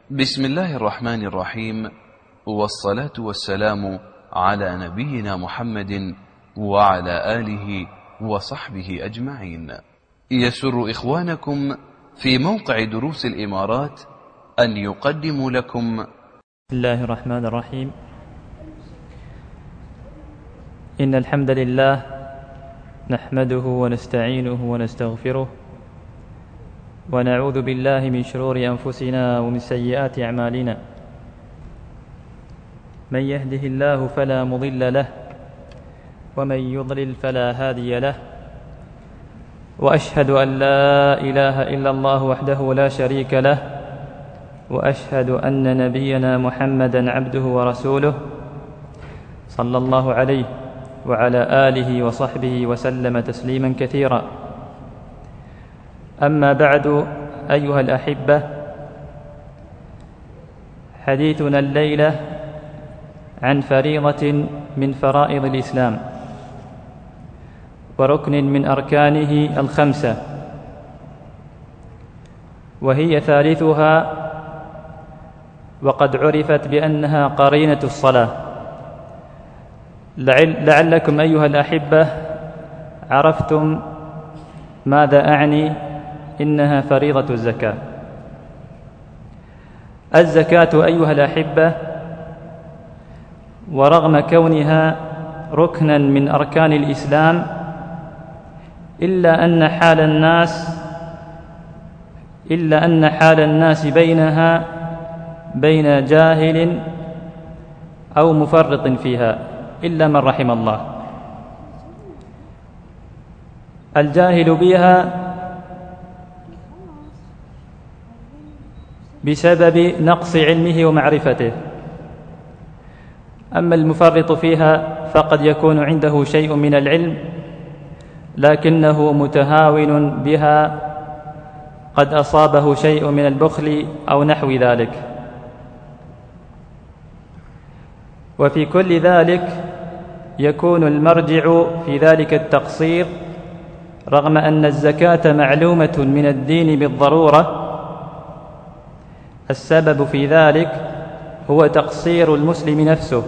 بسم الله الرحمن الرحيم، والصلاة والسلام على نبينا محمد وعلى آله وصحبه أجمعين. يسر إخوانكم في موقع دروس الإمارات أن يقدموا لكم بسم الله الرحمن الرحيم. إن الحمد لله نحمده ونستعينه ونستغفره ونعوذ بالله من شرور أنفسنا ومن سيئات أعمالنا. من يهده الله فلا مضل له ومن يضلل فلا هادي له، وأشهد أن لا إله إلا الله وحده لا شريك له، وأشهد أن نبينا محمدا عبده ورسوله صلى الله عليه وعلى آله وصحبه وسلم تسليما كثيرا. أما بعد، أيها الأحبة، حديثنا الليلة عن فريضة من فرائض الإسلام وركن من أركانه الخمسة، وهي ثالثها وقد عرفت بأنها قرينة الصلاة. لعلكم أيها الأحبة عرفتم ماذا أعني. إنها فريضة الزكاة. الزكاة أيها الأحبة، ورغم كونها ركنا من أركان الإسلام، إلا أن حال الناس بينها بين جاهل أو مفرط فيها، إلا من رحم الله. الجاهل بها بسبب نقص علمه ومعرفته، أما المفرط فيها فقد يكون عنده شيء من العلم لكنه متهاون بها، قد أصابه شيء من البخل أو نحو ذلك. وفي كل ذلك يكون المرجع في ذلك التقصير، رغم أن الزكاة معلومة من الدين بالضرورة. السبب في ذلك هو تقصير المسلم نفسه،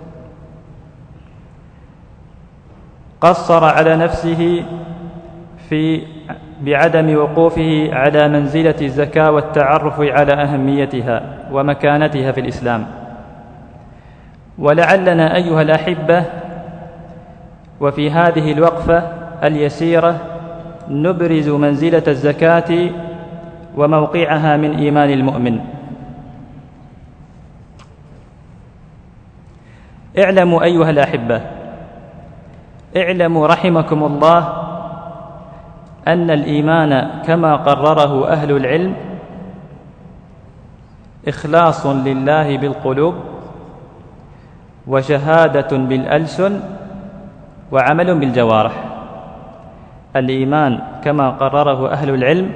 قصر على نفسه بعدم وقوفه على منزلة الزكاة والتعرف على أهميتها ومكانتها في الإسلام. ولعلنا أيها الأحبة وفي هذه الوقفة اليسيرة نبرز منزلة الزكاة وموقعها من إيمان المؤمن. اعلموا أيها الأحبة، اعلموا رحمكم الله أن الإيمان كما قرره أهل العلم إخلاص لله بالقلوب، وشهادة بالألسن، وعمل بالجوارح. الإيمان كما قرره أهل العلم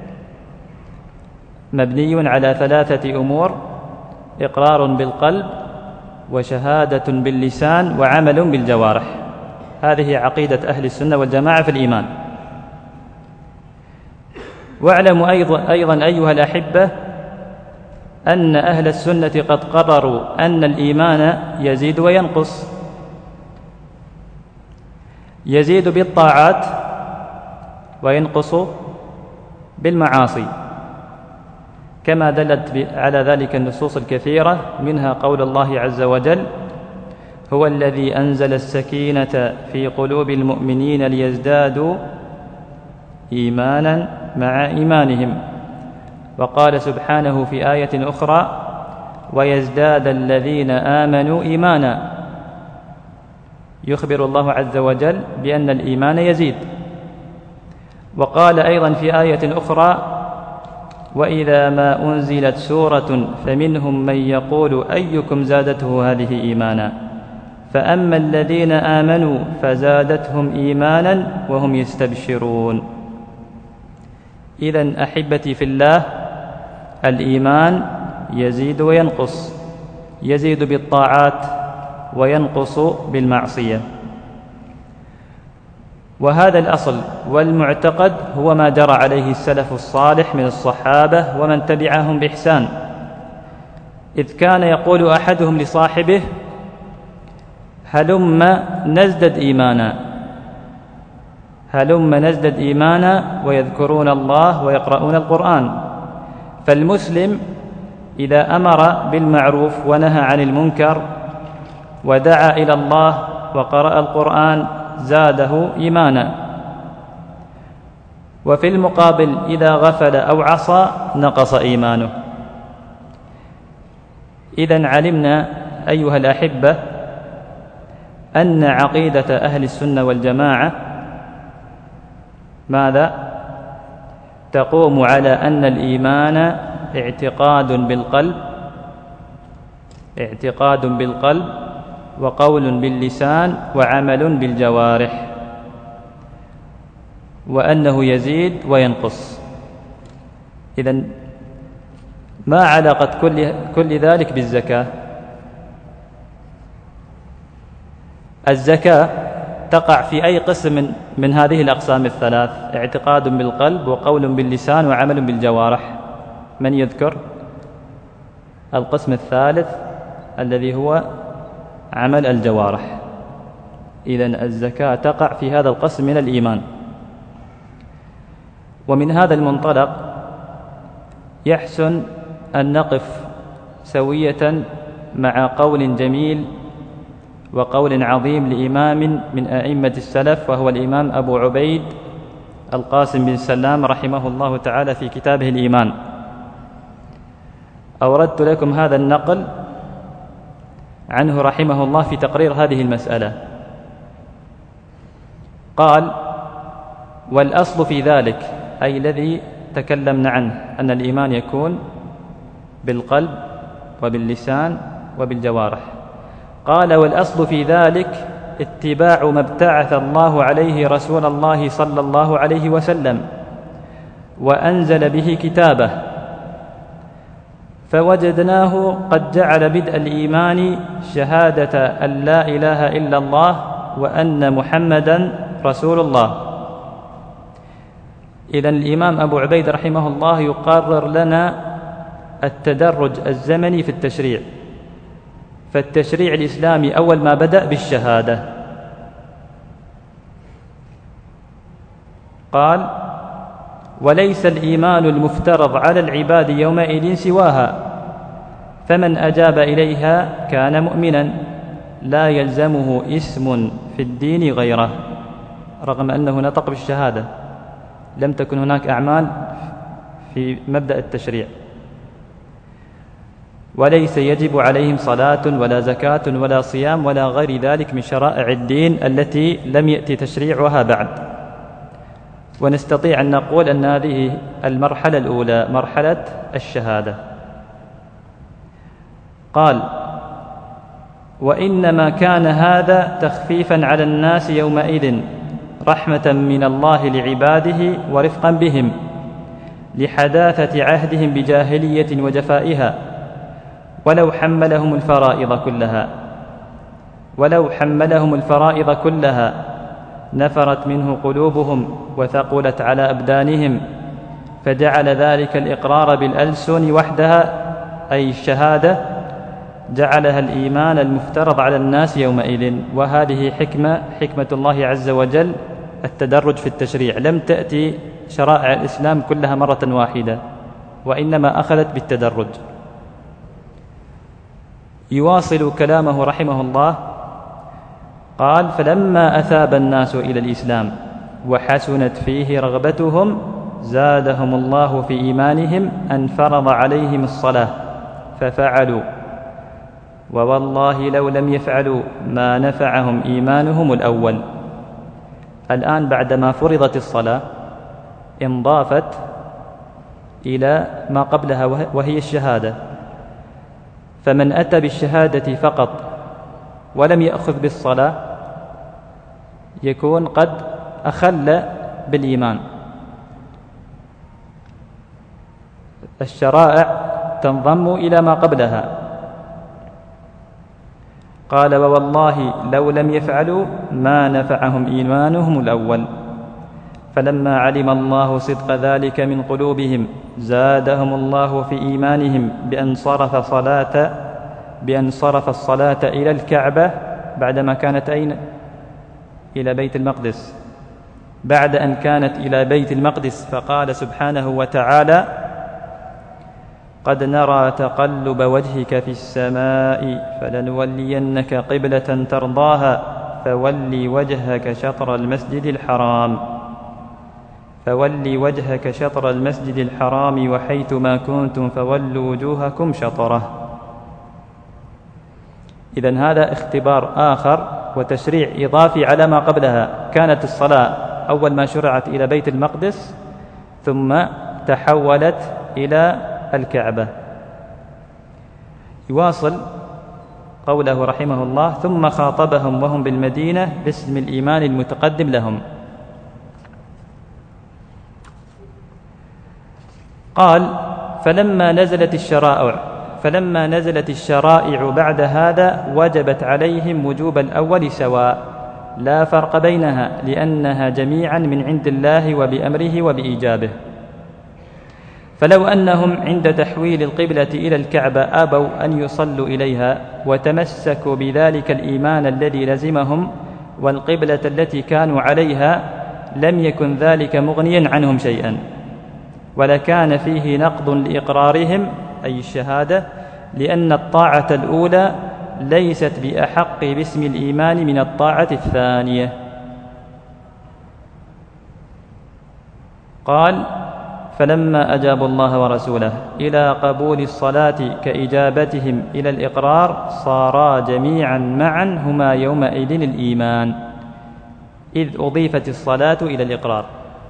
مبني على ثلاثة أمور: إقرار بالقلب، وشهادة باللسان، وعمل بالجوارح. هذه عقيدة أهل السنة والجماعة في الإيمان. واعلموا أيضا أيها الأحبة أن أهل السنة قد قرروا أن الإيمان يزيد وينقص، يزيد بالطاعات وينقص بالمعاصي، كما دلت على ذلك النصوص الكثيرة، منها قول الله عز وجل: هو الذي أنزل السكينة في قلوب المؤمنين ليزدادوا إيمانا مع إيمانهم. وقال سبحانه في آية أخرى: ويزداد الذين آمنوا إيمانا. يخبر الله عز وجل بأن الإيمان يزيد. وقال أيضا في آية أخرى: وإذا ما أنزلت سورة فمنهم من يقول أيكم زادته هذه إيمانا، فأما الذين آمنوا فزادتهم إيمانا وهم يستبشرون. إذن أحبتي في الله، الإيمان يزيد وينقص، يزيد بالطاعات وينقص بالمعصية. وهذا الأصل والمعتقد هو ما جرى عليه السلف الصالح من الصحابة ومن تبعهم بإحسان، إذ كان يقول أحدهم لصاحبه: هلم نزدد إيمانا، هلم نزدد إيمانا، ويذكرون الله ويقرؤون القرآن. فالمسلم إذا أمر بالمعروف ونهى عن المنكر ودعا إلى الله وقرأ القرآن زاده إيمانا، وفي المقابل إذا غفل أو عصى نقص إيمانه. إذن علمنا أيها الأحبة أن عقيدة أهل السنة والجماعة ماذا؟ تقوم على أن الإيمان اعتقاد بالقلب وقول باللسان وعمل بالجوارح، وأنه يزيد وينقص. إذن ما علاقة كل ذلك بالزكاة؟ الزكاة تقع في أي قسم من هذه الأقسام الثلاث؟ اعتقاد بالقلب وقول باللسان وعمل بالجوارح. من يذكر القسم الثالث الذي هو عمل الجوارح؟ إذن الزكاة تقع في هذا القسم من الإيمان. ومن هذا المنطلق يحسن أن نقف سوية مع قول جميل وقول عظيم لإمام من أئمة السلف، وهو الإمام أبو عبيد القاسم بن سلام رحمه الله تعالى في كتابه الإيمان. أوردت لكم هذا النقل عنه رحمه الله في تقرير هذه المسألة. قال: والأصل في ذلك، أي الذي تكلمنا عنه، أن الإيمان يكون بالقلب وباللسان وبالجوارح. قال: والأصل في ذلك اتباع ما ابتعث الله عليه رسول الله صلى الله عليه وسلم وأنزل به كتابه، فوجدناه قد جعل بدء الإيمان شهادة أن لا إله إلا الله وأن محمدا رسول الله. إذن الإمام أبو عبيد رحمه الله يقرر لنا التدرج الزمني في التشريع. فالتشريع الإسلامي أول ما بدأ بالشهادة. قال: وليس الإيمان المفترض على العباد يومئذ سواها، فمن أجاب إليها كان مؤمنا، لا يلزمه اسم في الدين غيره. رغم أنه نطق بالشهادة، لم تكن هناك أعمال في مبدأ التشريع. وليس يجب عليهم صلاة ولا زكاة ولا صيام ولا غير ذلك من شرائع الدين التي لم يأتي تشريعها بعد. ونستطيع أن نقول أن هذه المرحلة الأولى مرحلة الشهادة. قال: وإنما كان هذا تخفيفا على الناس يومئذ، رحمة من الله لعباده ورفقا بهم، لحداثة عهدهم بجاهلية وجفائها، ولو حملهم الفرائض كلها نفرت منه قلوبهم وثقلت على أبدانهم، فجعل ذلك الإقرار بالألسن وحدها، أي الشهادة، جعلها الإيمان المفترض على الناس يومئذ. وهذه حكمة الله عز وجل، التدرج في التشريع. لم تأتي شرائع الإسلام كلها مرة واحدة، وإنما أخذت بالتدرج. يواصل كلامه رحمه الله. قال: فلما أثاب الناس إلى الإسلام وحسنت فيه رغبتهم زادهم الله في إيمانهم أن فرض عليهم الصلاة ففعلوا، ووالله لو لم يفعلوا ما نفعهم إيمانهم الأول. الآن بعدما فرضت الصلاة انضافت إلى ما قبلها وهي الشهادة. فمن أتى بالشهادة فقط ولم يأخذ بالصلاة يكون قد أخل بالإيمان. الشرائع تنضم إلى ما قبلها. قال: ووالله لو لم يفعلوا ما نفعهم إيمانهم الأول. فلما علم الله صدق ذلك من قلوبهم زادهم الله في إيمانهم بأن صرف الصلاة إلى الكعبة بعدما كانت أين؟ إلى بيت المقدس، بعد أن كانت إلى بيت المقدس، فقال سبحانه وتعالى: قد نرى تقلب وجهك في السماء فلنولينك قبلة ترضاها فولي وجهك شطر المسجد الحرام وحيث ما كنتم فولوا وجوهكم شطره. إذن هذا اختبار آخر وتشريع إضافي على ما قبلها. كانت الصلاة أول ما شرعت إلى بيت المقدس ثم تحولت إلى الكعبة. يواصل قوله رحمه الله: ثم خاطبهم وهم بالمدينة باسم الإيمان المتقدم لهم. قال: فلما نزلت الشرائع بعد هذا وجبت عليهم وجوب الأول سواء لا فرق بينها، لأنها جميعا من عند الله وبأمره وبإيجابه. فلو أنهم عند تحويل القبلة إلى الكعبة أبوا أن يصلوا إليها وتمسكوا بذلك الإيمان الذي لزمهم والقبلة التي كانوا عليها، لم يكن ذلك مغنيا عنهم شيئا، ولكان فيه نقض لإقرارهم أي الشهادة، لأن الطاعة الأولى ليست بأحق باسم الإيمان من الطاعة الثانية. قال: فلما أجابوا الله ورسوله إلى قبول الصلاة كإجابتهم إلى الإقرار صارا جميعا معا هما يومئذ الإيمان، إذ أضيفت الصلاة إلى الإقرار.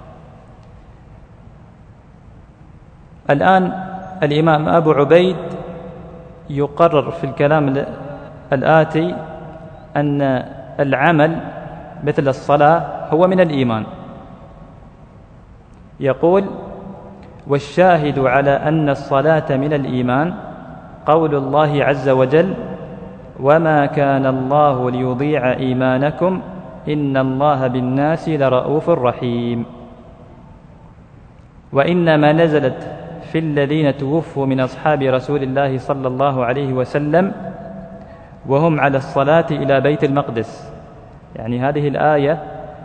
الآن الإمام أبو عبيد يقرر في الكلام الآتي أن العمل مثل الصلاة هو من الإيمان. يقول: والشاهد على أن الصلاة من الإيمان قول الله عز وجل: وما كان الله ليضيع إيمانكم إن الله بالناس لرؤوف رحيم. وإنما نزلت في الذين توفوا من أصحاب رسول الله صلى الله عليه وسلم وهم على الصلاة إلى بيت المقدس. يعني هذه الآية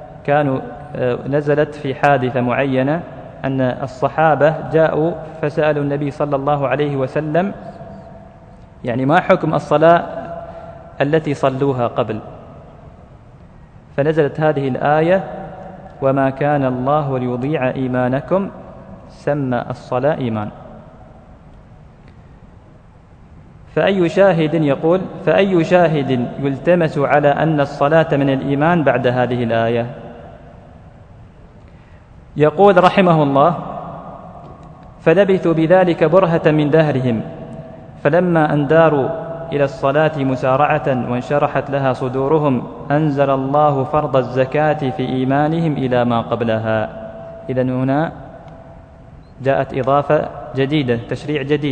نزلت في حادثة معينة، أن الصحابة جاءوا فسألوا النبي صلى الله عليه وسلم يعني ما حكم الصلاة التي صلوها قبل، فنزلت هذه الآية: وما كان الله ليضيع إيمانكم، سمى الصلاة إيمان. فأي شاهد يلتمس على أن الصلاة من الإيمان بعد هذه الآية؟ يقول رحمه الله: فلبثوا بذلك برهة من دهرهم، فلما أن داروا إلى الصلاة مسارعة وانشرحت لها صدورهم أنزل الله فرض الزكاة في إيمانهم إلى ما قبلها. إذن هنا جاءت إضافة جديدة، تشريع جديد.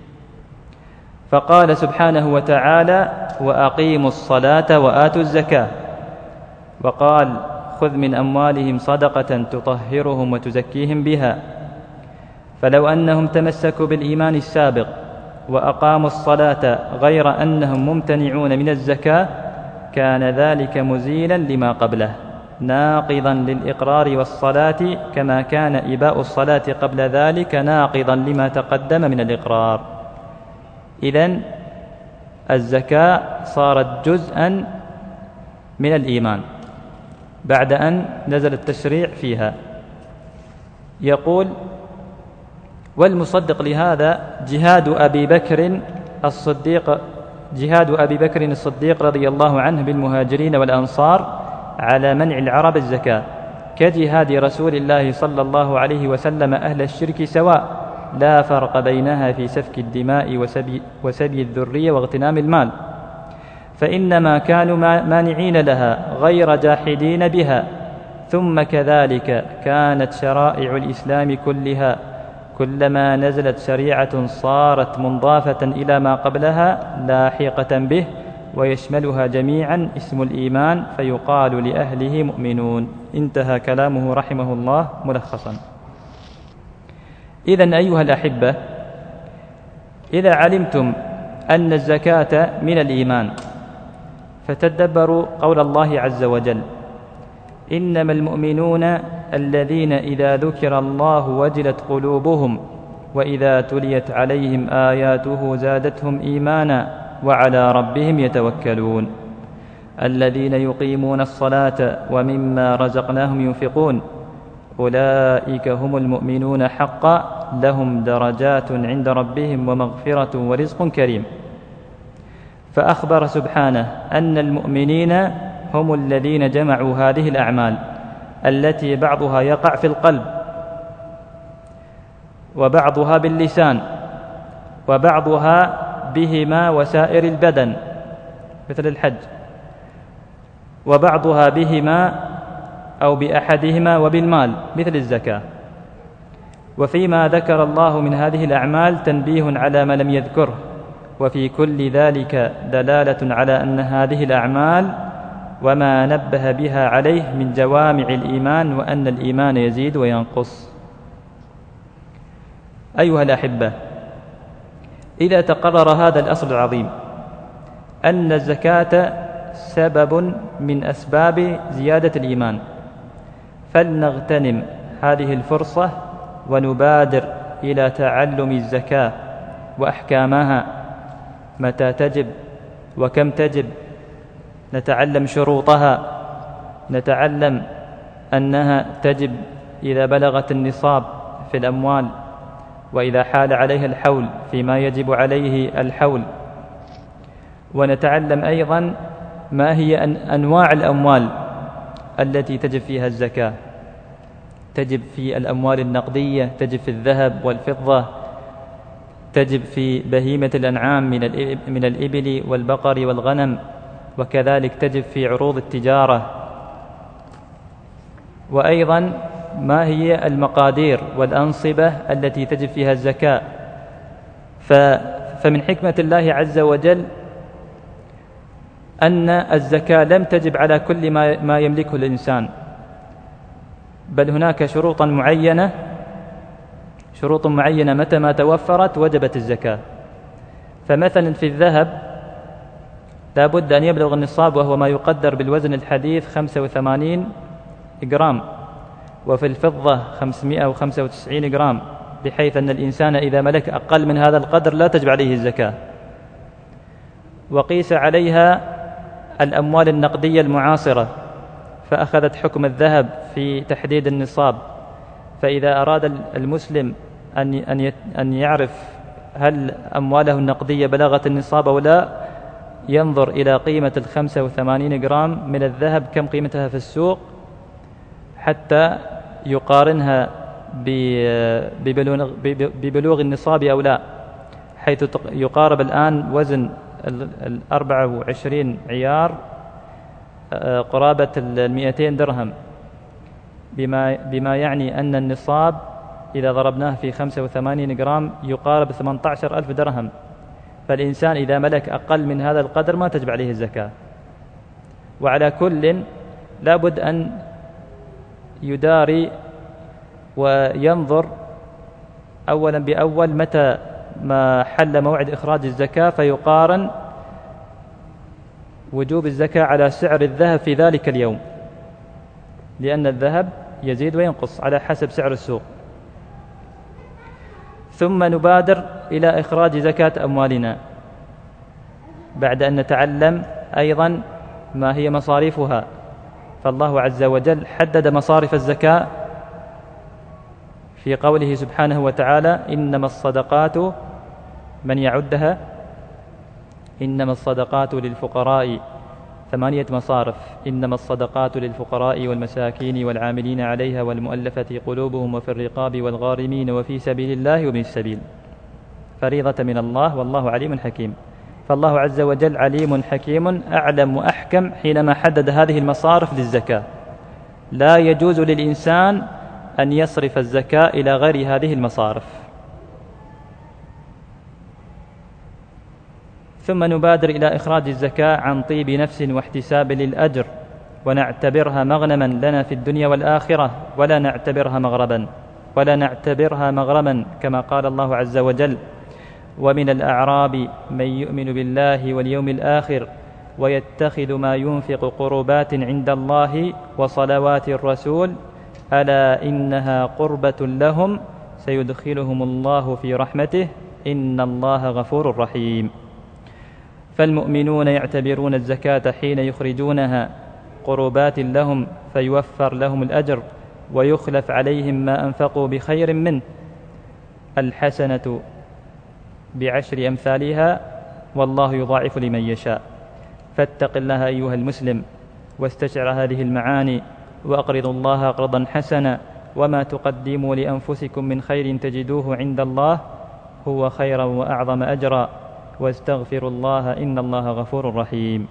فقال سبحانه وتعالى: وأقيموا الصلاة وآتوا الزكاة. وقال: خذ من أموالهم صدقة تطهرهم وتزكيهم بها. فلو أنهم تمسكوا بالإيمان السابق وأقاموا الصلاة غير أنهم ممتنعون من الزكاة كان ذلك مزيلا لما قبله ناقضا للإقرار والصلاة، كما كان إباء الصلاة قبل ذلك ناقضا لما تقدم من الإقرار. إذن الزكاة صارت جزءا من الإيمان بعد أن نزل التشريع فيها. يقول: والمصدق لهذا جهاد أبي بكر الصديق رضي الله عنه بالمهاجرين والأنصار على منع العرب الزكاة، كجهاد رسول الله صلى الله عليه وسلم أهل الشرك سواء، لا فرق بينها في سفك الدماء وسبي الذرية واغتنام المال، فإنما كانوا مانعين لها غير جاحدين بها. ثم كذلك كانت شرائع الإسلام كلها كلما نزلت شريعة صارت منضافة إلى ما قبلها لاحقة به، ويشملها جميعا اسم الإيمان، فيقال لأهله مؤمنون. انتهى كلامه رحمه الله ملخصا. إذن أيها الأحبة، إذا علمتم أن الزكاة من الإيمان فتدبروا قول الله عز وجل: إنما المؤمنون الذين إذا ذكر الله وجلت قلوبهم وإذا تليت عليهم آياته زادتهم إيمانا وعلى ربهم يتوكلون الذين يقيمون الصلاة ومما رزقناهم ينفقون أولئك هم المؤمنون حقا لهم درجات عند ربهم ومغفرة ورزق كريم. فأخبر سبحانه أن المؤمنين هم الذين جمعوا هذه الأعمال التي بعضها يقع في القلب وبعضها باللسان وبعضها بهما وسائر البدن مثل الحج، وبعضها بهما أو بأحدهما وبالمال مثل الزكاة. وفيما ذكر الله من هذه الأعمال تنبيه على ما لم يذكره، وفي كل ذلك دلالة على أن هذه الأعمال وما نبه بها عليه من جوامع الإيمان، وأن الإيمان يزيد وينقص. أيها الأحبة، إذا تقرر هذا الأصل العظيم أن الزكاة سبب من أسباب زيادة الإيمان، فلنغتنم هذه الفرصة ونبادر إلى تعلم الزكاة وأحكامها، متى تجب وكم تجب، نتعلم شروطها، نتعلم أنها تجب إذا بلغت النصاب في الأموال، وإذا حال عليها الحول فيما يجب عليه الحول، ونتعلم أيضا ما هي أنواع الأموال التي تجب فيها الزكاة. تجب في الأموال النقدية، تجب في الذهب والفضة، تجب في بهيمة الأنعام من الإبل والبقر والغنم، وكذلك تجب في عروض التجارة. وأيضا ما هي المقادير والأنصبة التي تجب فيها الزكاة. فمن حكمة الله عز وجل أن الزكاة لم تجب على كل ما يملكه الإنسان، بل هناك شروط معينة متى ما توفرت وجبت الزكاة. فمثلا في الذهب لا بد أن يبلغ النصاب، وهو ما يقدر بالوزن الحديث 85 جرام، وفي الفضة 595 جرام، بحيث أن الإنسان إذا ملك أقل من هذا القدر لا تجب عليه الزكاة. وقيس عليها الأموال النقدية المعاصرة فأخذت حكم الذهب في تحديد النصاب. فإذا أراد المسلم أن يعرف هل أمواله النقدية بلغت النصاب أو لا، ينظر إلى قيمة 85 جرام من الذهب كم قيمتها في السوق، حتى يقارنها ببلوغ النصاب أو لا، حيث يقارب الآن وزن 24 عيار قرابة 200 درهم، بما يعني أن النصاب إذا ضربناه في 85 جرام يقارب 18,000 درهم. فالإنسان إذا ملك أقل من هذا القدر ما تجب عليه الزكاة. وعلى كل لابد أن يداري وينظر أولا بأول متى ما حل موعد إخراج الزكاة، فيقارن وجوب الزكاة على سعر الذهب في ذلك اليوم، لأن الذهب يزيد وينقص على حسب سعر السوق. ثم نبادر إلى إخراج زكاة أموالنا بعد أن نتعلم أيضا ما هي مصاريفها. فالله عز وجل حدد مصارف الزكاة في قوله سبحانه وتعالى: إنما الصدقات، من يعدها، إنما الصدقات للفقراء، 8 مصارف: إنما الصدقات للفقراء والمساكين والعاملين عليها والمؤلفة قلوبهم وفي الرقاب والغارمين وفي سبيل الله وابن السبيل، فريضة من الله والله عليم حكيم. فالله عز وجل عليم حكيم أعلم وأحكم حينما حدد هذه المصارف للزكاة. لا يجوز للإنسان أن يصرف الزكاة إلى غير هذه المصارف. ثم نبادر إلى إخراج الزكاة عن طيب نفس واحتساب للأجر، ونعتبرها مغنما لنا في الدنيا والآخرة، ولا نعتبرها مغربا. ولا نعتبرها مغرما، كما قال الله عز وجل: ومن الأعراب من يؤمن بالله واليوم الآخر ويتخذ ما ينفق قربات عند الله وصلوات الرسول ألا إنها قربة لهم سيدخلهم الله في رحمته إن الله غفور رحيم. فالمؤمنون يعتبرون الزكاة حين يخرجونها قربات لهم فيوفر لهم الأجر ويخلف عليهم ما أنفقوا بخير منه، الحسنة ب10 أمثالها والله يضاعف لمن يشاء. فاتق الله أيها المسلم واستشعر هذه المعاني وأقرضوا الله قرضا حسنا، وما تقدموا لأنفسكم من خير تجدوه عند الله هو خيرا وأعظم أجرا، واستغفروا الله إن الله غفور رحيم.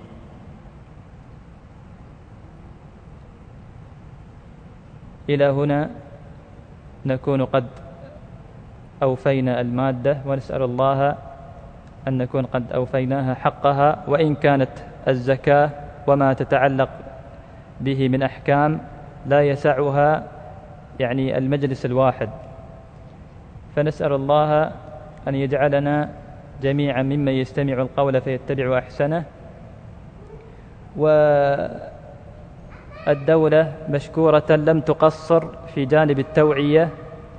إلى هنا نكون قد أوفينا المادة، ونسأل الله أن نكون قد أوفيناها حقها، وإن كانت الزكاة وما تتعلق به من أحكام لا يسعها يعني المجلس الواحد، فنسأل الله أن يجعلنا جميعا ممن يستمع القول فيتبع أحسنه. والدولة مشكورة لم تقصر في جانب التوعية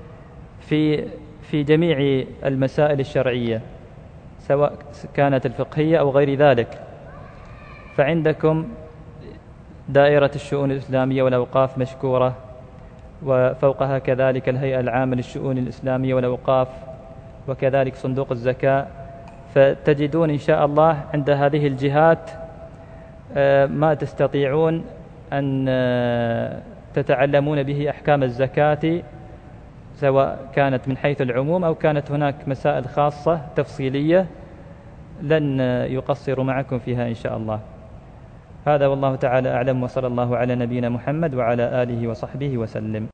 في جميع المسائل الشرعية سواء كانت الفقهية أو غير ذلك. فعندكم دائرة الشؤون الإسلامية والأوقاف مشكورة، وفوقها كذلك الهيئة العامة للشؤون الإسلامية والأوقاف، وكذلك صندوق الزكاة. فتجدون إن شاء الله عند هذه الجهات ما تستطيعون أن تتعلمون به أحكام الزكاة، سواء كانت من حيث العموم أو كانت هناك مسائل خاصة تفصيلية لن يقصروا معكم فيها إن شاء الله. هذا والله تعالى أعلم، وصلى الله على نبينا محمد وعلى آله وصحبه وسلم.